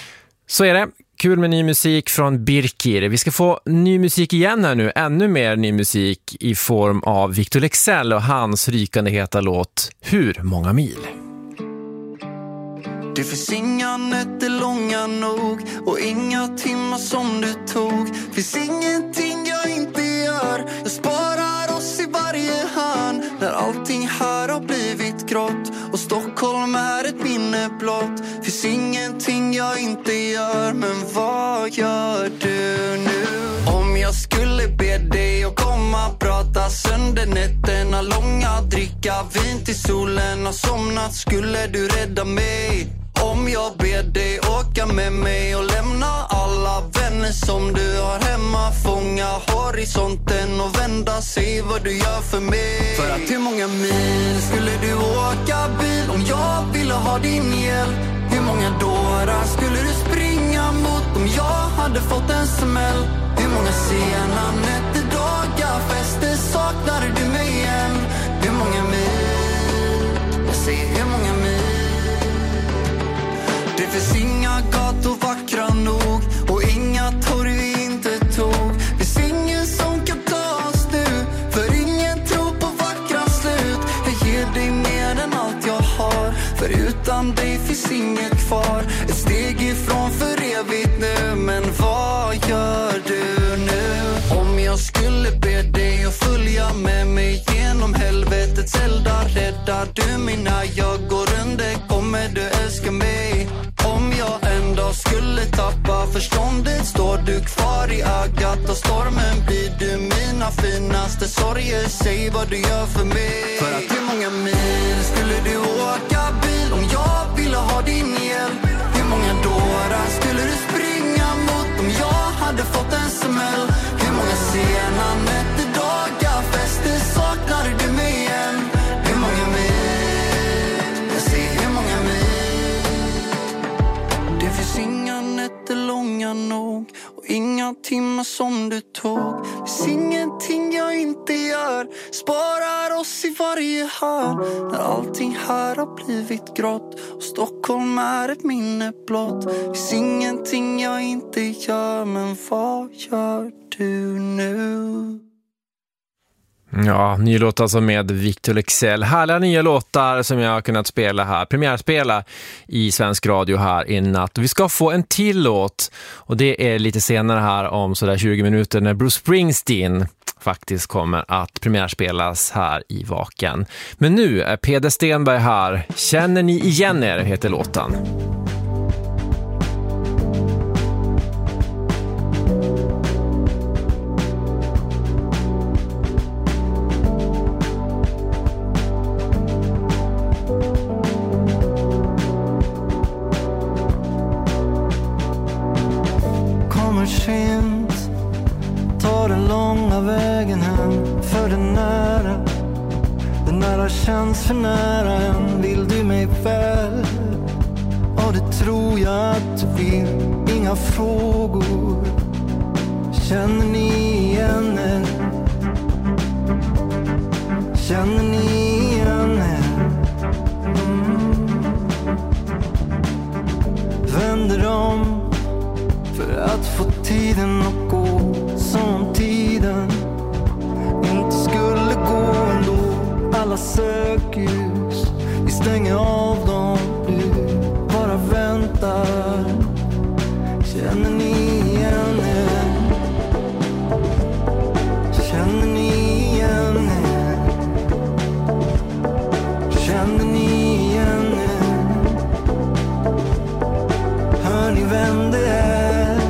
Så är det. Kul med ny musik från Birkir. Vi ska få ny musik igen här nu. Ännu mer ny musik i form av Victor Leksell och hans rykande heta låt Hur många mil? Det finns inga nätter långa nog och inga timmar som du tog. Finns ingenting jag inte gör. Jag sparar oss i varje hörn när allting här har blivit grått och Stockholm är ett minne blott. Finns ingenting jag inte gör, men vad gör du nu? Om jag skulle be dig att komma, prata hela söndernätterna långa. Dricka vin till solen har somnat. Skulle du rädda mig? Om jag ber dig åka med mig och lämna alla vänner som du har hemma. Fånga horisonten och vända sig vad du gör för mig. För att hur många mil skulle du åka bil om jag ville ha din hjälp? Hur många dårar skulle du springa mot om jag hade fått en smäll? Hur många sena nätter, dagar, fester saknade du mig igen? Hur många mil? Jag säger hur många mil? Det finns inga gator vackra nog och inga torg vi inte tog. Det finns ingen som kan ta oss nu, för ingen tror på vackra slut. Jag ger dig mer än allt jag har, för utan dig finns inget kvar. Ett steg ifrån för evigt nu, men vad gör du nu? Om jag skulle be dig att följa med mig genom helvetets eldar, räddar du mig när jag går under, kommer du älska mig? Om jag en dag skulle tappa förståndet, står du kvar i ögat och stormen blir du mina finaste sorger. Säg vad du gör för mig. För att hur många mil skulle du åka bil om jag ville ha din hjälp? Hur många dårar skulle du springa mot om jag hade fått en smäll? Hur många sena nätter, dagar, fester saknade du mig igen? Hur många mil? Jag säger hur många mil? Det finns inga nätter långa nog och inga timmar som du tog. Det finns ingenting jag inte gör, sparar oss i varje hörn. När allting här har blivit grått och Stockholm är ett minne blott. Det finns ingenting jag inte gör, men vad gör du nu? Ja, ny låt alltså med Victor Leksell. Härliga nya låtar som jag har kunnat spela här, premiärspela i svensk radio här i natt. Vi ska få en till låt och det är lite senare här om sådär tjugo minuter när Bruce Springsteen faktiskt kommer att premiärspelas här i Vaken. Men nu är Peder Stenberg här. Känner ni igen er, heter låten. Sent, tar den långa vägen hem, för den nära, den nära känns för nära än. Vill du mig väl? Ja, det tror jag att du vill. Inga frågor. Känner ni igen er? Känner ni igen er? Mm. Vänder om för att få tiden att gå, som om tiden inte skulle gå ändå. Alla sökljus, vi stänger av dem nu, bara väntar. Känner ni igen er? Känner ni igen er? Känner ni igen er? Hör ni vem det är?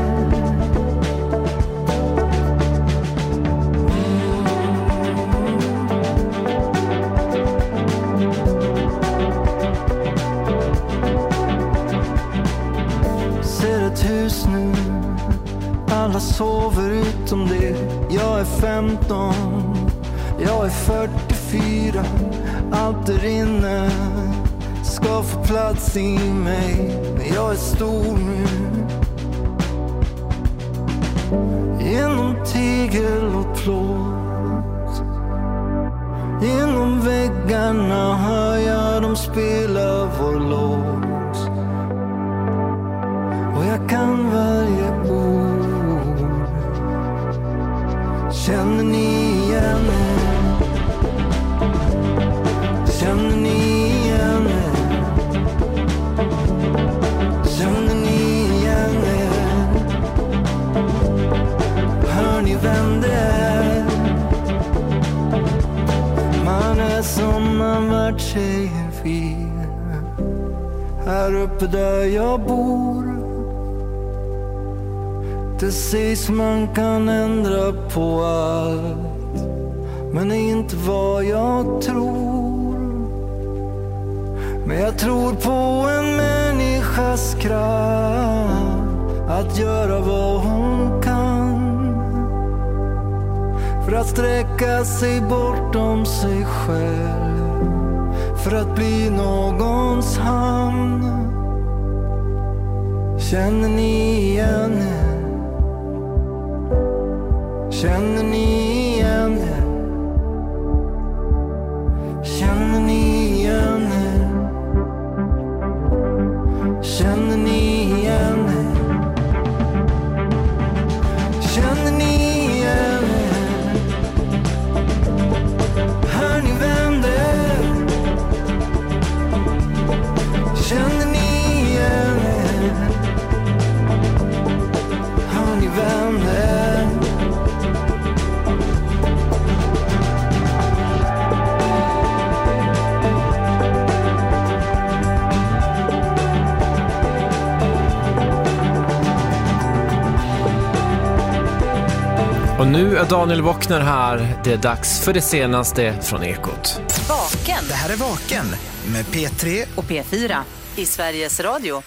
Hus nu, alla sover utom det. Jag är femton, jag är fyrtiofyra. Allt där inne ska få plats i mig, men jag är stor nu. Genom tegel och plåt, genom väggarna hör jag dem spela vår låt. Och jag kan varje ord. Känner ni igen er? Känner ni igen er? Känner ni igen er? Hör ni vem det är? Man är som man vart säger vi. Här uppe där jag bor, det sägs man kan ändra på allt, men är inte vad jag tror. Men jag tror på en människas kraft att göra vad hon kan för att sträcka sig bortom sig själv, för att bli någons hamn. Känner ni igen det? Känner ni igen det? Känner ni igen det? Känner ni igen det? Känner ni igen det? Hör ni vem det är? Känner ni igen det? Hör ni vem det är? Och nu är Daniel Wockner här. Det är dags för det senaste från Ekot. Vaken. Det här är Vaken med P tre Och P fyra i Sveriges Radio.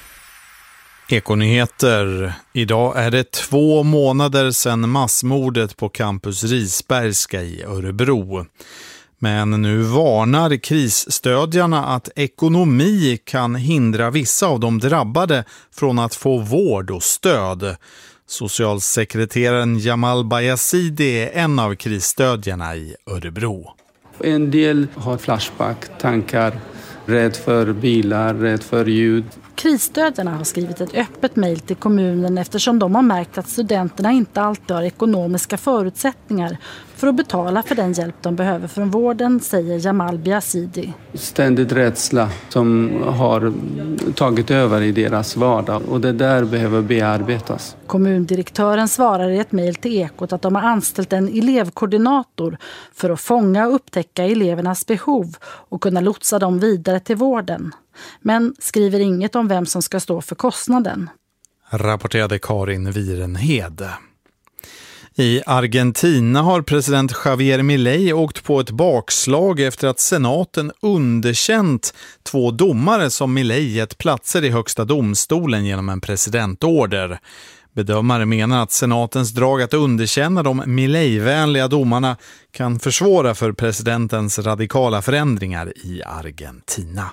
Ekonyheter. Idag är det två månader sedan massmordet på Campus Risbergska i Örebro. Men nu varnar krisstödjarna att ekonomi kan hindra vissa av de drabbade från att få vård och stöd. Socialsekreteraren Jamal Bayazidi är en av krisstödjarna i Örebro. En del har flashback, tankar, rädd för bilar, rädd för ljud. Krisstödjarna har skrivit ett öppet mejl till kommunen eftersom de har märkt att studenterna inte alltid har ekonomiska förutsättningar för att betala för den hjälp de behöver från vården, säger Jamal Bayazidi. Ständigt rädsla som har tagit över i deras vardag och det där behöver bearbetas. Kommundirektören svarar i ett mejl till Ekot att de har anställt en elevkoordinator för att fånga och upptäcka elevernas behov och kunna lotsa dem vidare till vården. Men skriver inget om vem som ska stå för kostnaden. Rapporterade Karin Virenhed. I Argentina har president Javier Milei åkt på ett bakslag efter att senaten underkänt två domare som Milei gett platser i högsta domstolen genom en presidentorder. Bedömare menar att senatens drag att underkänna de Milei-vänliga domarna kan försvåra för presidentens radikala förändringar i Argentina.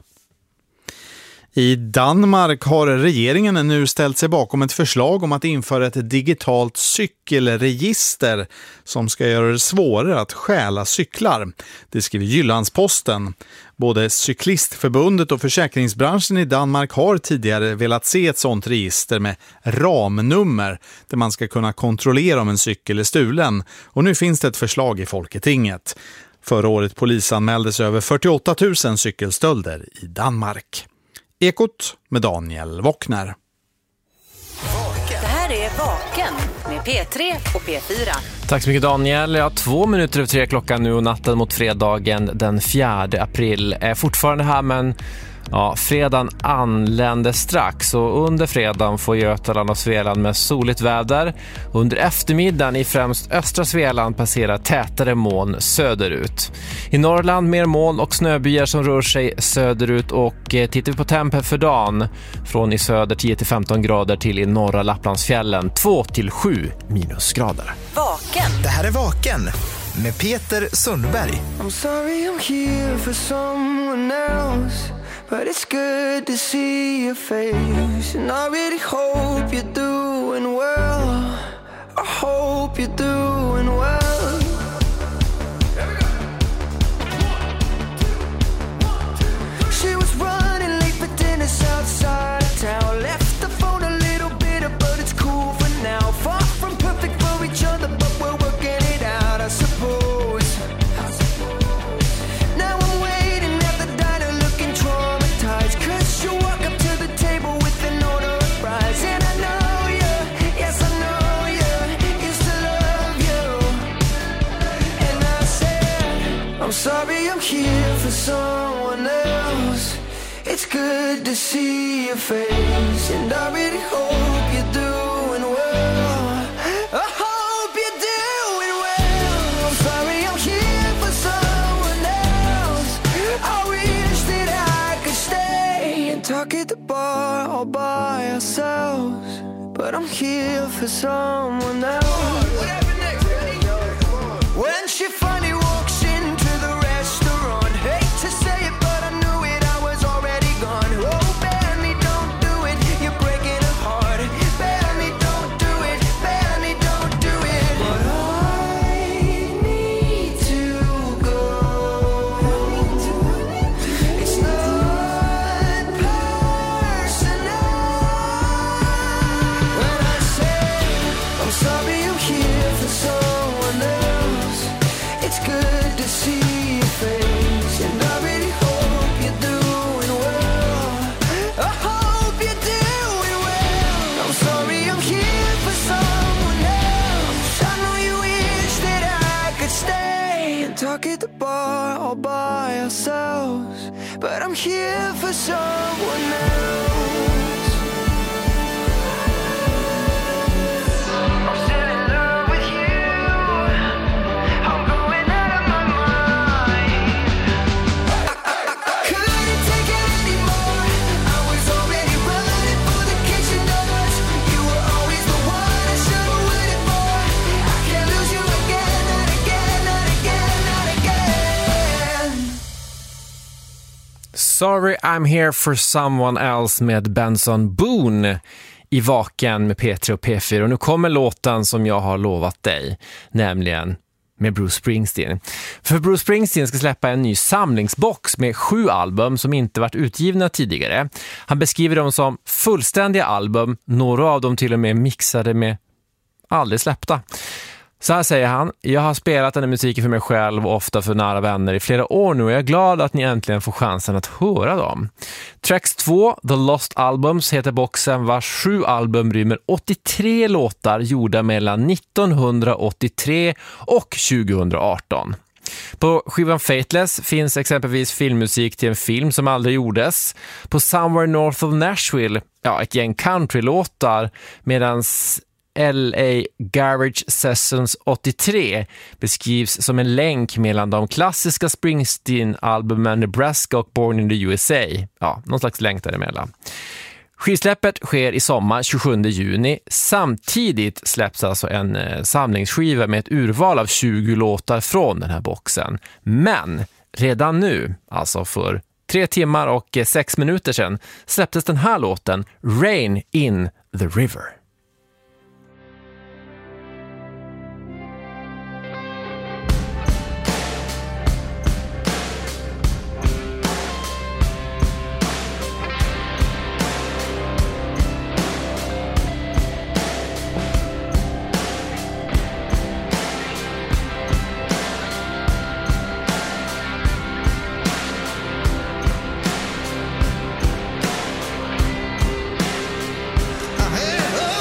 I Danmark har regeringen nu ställt sig bakom ett förslag om att införa ett digitalt cykelregister som ska göra det svårare att stjäla cyklar. Det skriver Jyllandsposten. Både Cyklistförbundet och försäkringsbranschen i Danmark har tidigare velat se ett sådant register med ramnummer där man ska kunna kontrollera om en cykel är stulen. Och nu finns det ett förslag i Folketinget. Förra året polisanmäldes över fyrtioåtta tusen cykelstölder i Danmark. Ekot med Daniel Wockner. Det här är Vaken med P tre och P fyra. Tack så mycket Daniel. Ja, två minuter över tre klockan nu och natten mot fredagen den fjärde april är fortfarande här, men ja, fredagen anländer strax och under fredagen får Götaland och Svealand med soligt väder. Under eftermiddagen i främst östra Svealand passerar tätare moln söderut. I Norrland mer moln och snöbyar som rör sig söderut och eh, tittar vi på tempen för dagen från i söder tio till femton grader till i norra Lapplandsfjällen två till sju minusgrader. Vaken. Det här är Vaken med Peter Sundberg. I'm sorry I'm here for someone else, but it's good to see your face. And I really hope you're doing well. I hope you're doing well. She was running late for dinner outside of town. Left the phone a little bitter, but it's cool for now. Far from perfect for each other, but we're working it out, I suppose. Now I'm waiting at the diner looking traumatized, 'cause you walk up to the table with an order of fries. And I know you, yes I know you, used to love you. And I said, I'm sorry I'm here for someone else. It's good to see your face, and I really hope you're doing well. I hope you're doing well. I'm sorry I'm here for bar all by ourselves, but I'm here for someone else. When she finally walks into the restaurant, hate to say it, but I knew it, I was already gone. Oh, bear me, don't do it, you're breaking a heart. Bear me, don't do it, bear me, don't do it. But I need to go. It's not personal. When I say I'm sorry, I'm here for someone else. It's good to see your face, and I really hope you're doing well. I hope you're doing well. I'm sorry, I'm here for someone else. I know you wish that I could stay and talk at the bar all by ourselves, but I'm here for someone else. I'm still in love with you. I'm going out of my mind. Couldn't take it anymore. I was already running for the kitchen doors. You were always the one I should have waited for. I can't lose you again, not again, not again, not again. Sorry I'm here for someone else med Benson Boone i Vaken med P tre och P fyra. Och nu kommer låten som jag har lovat dig, nämligen med Bruce Springsteen. För Bruce Springsteen ska släppa en ny samlingsbox med sju album som inte varit utgivna tidigare. Han beskriver dem som fullständiga album, några av dem till och med mixade med aldrig släppta. Så här säger han: jag har spelat den här musiken för mig själv och ofta för nära vänner i flera år nu och jag är glad att ni äntligen får chansen att höra dem. Tracks två, The Lost Albums, heter boxen, vars sju album rymmer åttiotre låtar gjorda mellan nittonhundraåttiotre och tjugohundraarton. På skivan Fateless finns exempelvis filmmusik till en film som aldrig gjordes. På Somewhere North of Nashville, ja, ett gäng countrylåtar, medans L A Garage Sessions åttiotre beskrivs som en länk mellan de klassiska Springsteen-albumen Nebraska och Born in the U S A. Ja, någon slags länk däremellan. Skivsläppet sker i sommar, tjugosjunde juni. Samtidigt släpps alltså en eh, samlingsskiva med ett urval av tjugo låtar från den här boxen. Men redan nu, alltså för tre timmar och eh, sex minuter sedan, släpptes den här låten, Rain in the River. I had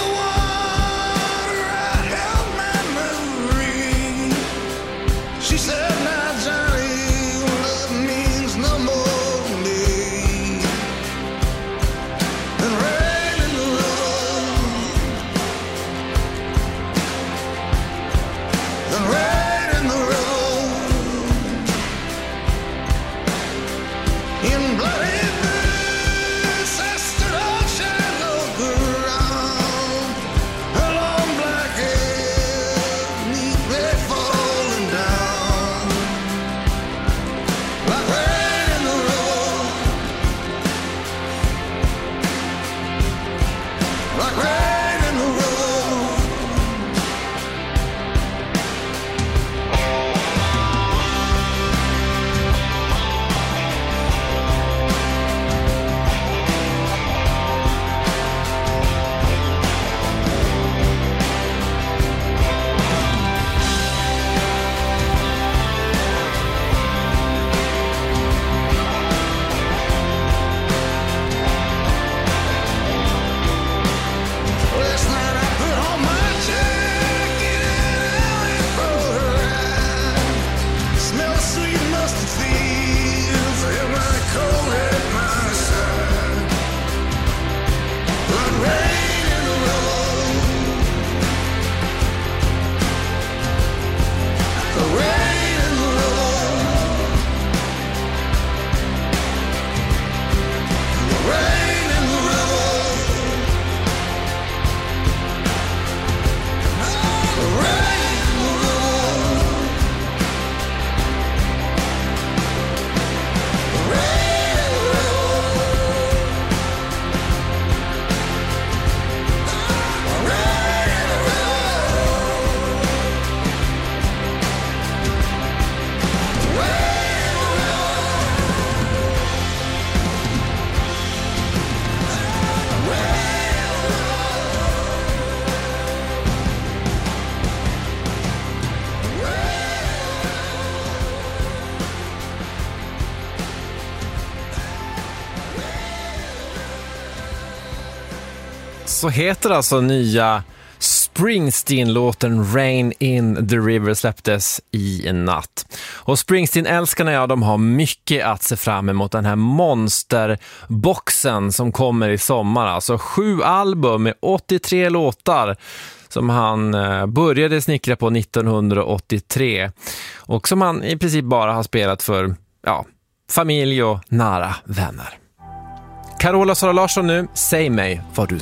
Så heter alltså nya Springsteen-låten Rain in the River släpptes i en natt. Och Springsteen-älskarna, ja, de har mycket att se fram emot den här monsterboxen som kommer i sommar. Alltså sju album med åttiotre låtar som han började snickra på nittonhundraåttiotre och som han i princip bara har spelat för ja, familj och nära vänner. Carola Sara Larsson nu, säg mig vad du